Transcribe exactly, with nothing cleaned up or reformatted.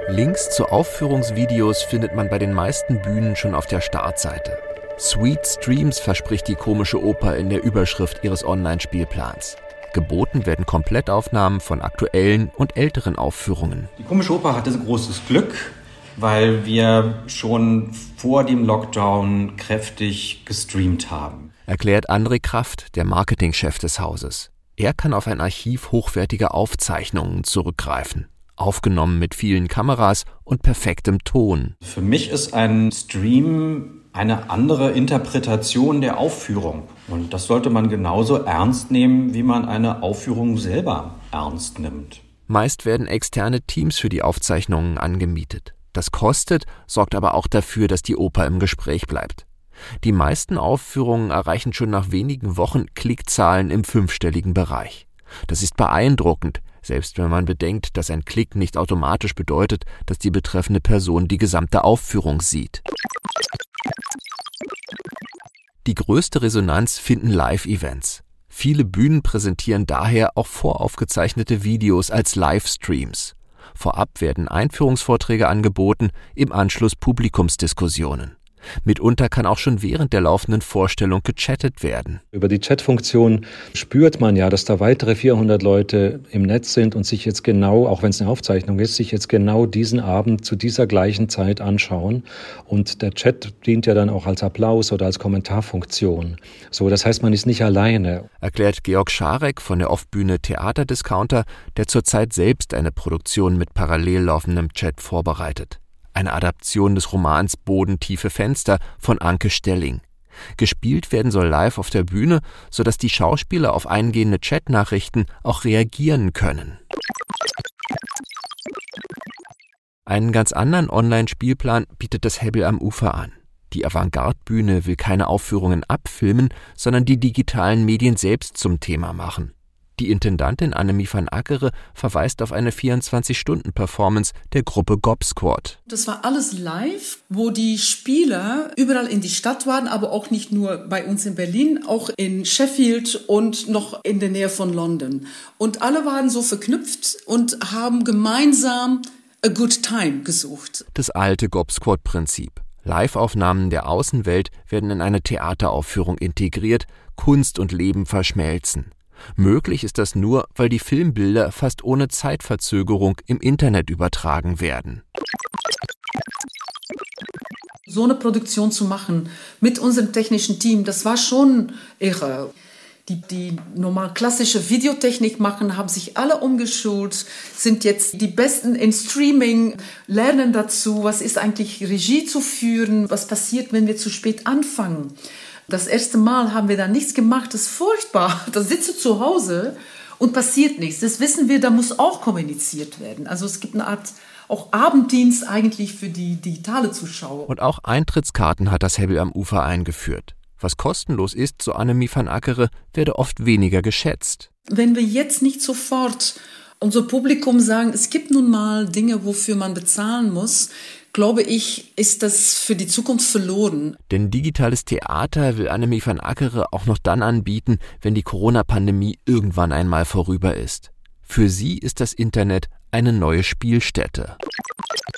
Links zu Aufführungsvideos findet man bei den meisten Bühnen schon auf der Startseite. Sweet Streams verspricht die komische Oper in der Überschrift ihres Online-Spielplans. Geboten werden Komplettaufnahmen von aktuellen und älteren Aufführungen. Die komische Oper hatte großes Glück, weil wir schon vor dem Lockdown kräftig gestreamt haben, erklärt André Kraft, der Marketingchef des Hauses. Er kann auf ein Archiv hochwertiger Aufzeichnungen zurückgreifen, aufgenommen mit vielen Kameras und perfektem Ton. Für mich ist ein Stream eine andere Interpretation der Aufführung. Und das sollte man genauso ernst nehmen, wie man eine Aufführung selber ernst nimmt. Meist werden externe Teams für die Aufzeichnungen angemietet. Das kostet, sorgt aber auch dafür, dass die Oper im Gespräch bleibt. Die meisten Aufführungen erreichen schon nach wenigen Wochen Klickzahlen im fünfstelligen Bereich. Das ist beeindruckend, selbst wenn man bedenkt, dass ein Klick nicht automatisch bedeutet, dass die betreffende Person die gesamte Aufführung sieht. Die größte Resonanz finden Live-Events. Viele Bühnen präsentieren daher auch voraufgezeichnete Videos als Livestreams. Vorab werden Einführungsvorträge angeboten, im Anschluss Publikumsdiskussionen. Mitunter kann auch schon während der laufenden Vorstellung gechattet werden. Über die Chatfunktion spürt man ja, dass da weitere vierhundert Leute im Netz sind und sich jetzt genau, auch wenn es eine Aufzeichnung ist, sich jetzt genau diesen Abend zu dieser gleichen Zeit anschauen. Und der Chat dient ja dann auch als Applaus oder als Kommentarfunktion. So, das heißt, man ist nicht alleine. Erklärt Georg Scharek von der Off-Bühne Theaterdiscounter, der zurzeit selbst eine Produktion mit parallel laufendem Chat vorbereitet. Eine Adaption des Romans Bodentiefe Fenster von Anke Stelling. Gespielt werden soll live auf der Bühne, sodass die Schauspieler auf eingehende Chatnachrichten auch reagieren können. Einen ganz anderen Online-Spielplan bietet das Hebbel am Ufer an. Die Avantgarde-Bühne will keine Aufführungen abfilmen, sondern die digitalen Medien selbst zum Thema machen. Die Intendantin Annemie van Ackere verweist auf eine vierundzwanzig-Stunden-Performance der Gruppe Gobsquad. Das war alles live, wo die Spieler überall in die Stadt waren, aber auch nicht nur bei uns in Berlin, auch in Sheffield und noch in der Nähe von London. Und alle waren so verknüpft und haben gemeinsam a good time gesucht. Das alte Gobsquad-Prinzip. Live-Aufnahmen der Außenwelt werden in eine Theateraufführung integriert, Kunst und Leben verschmelzen. Möglich ist das nur, weil die Filmbilder fast ohne Zeitverzögerung im Internet übertragen werden. So eine Produktion zu machen mit unserem technischen Team, das war schon irre. Die, die normal klassische Videotechnik machen, haben sich alle umgeschult, sind jetzt die Besten in Streaming, lernen dazu, was ist eigentlich Regie zu führen, was passiert, wenn wir zu spät anfangen. Das erste Mal haben wir da nichts gemacht, das ist furchtbar. Da sitzt du zu Hause und passiert nichts. Das wissen wir, da muss auch kommuniziert werden. Also es gibt eine Art auch Abenddienst eigentlich für die digitale Zuschauer. Und auch Eintrittskarten hat das Hebbel am Ufer eingeführt. Was kostenlos ist, so Annemie van Ackere, werde oft weniger geschätzt. Wenn wir jetzt nicht sofort unser Publikum sagen, es gibt nun mal Dinge, wofür man bezahlen muss, glaube ich, ist das für die Zukunft verloren. Denn digitales Theater will Annemie van Ackere auch noch dann anbieten, wenn die Corona-Pandemie irgendwann einmal vorüber ist. Für sie ist das Internet eine neue Spielstätte.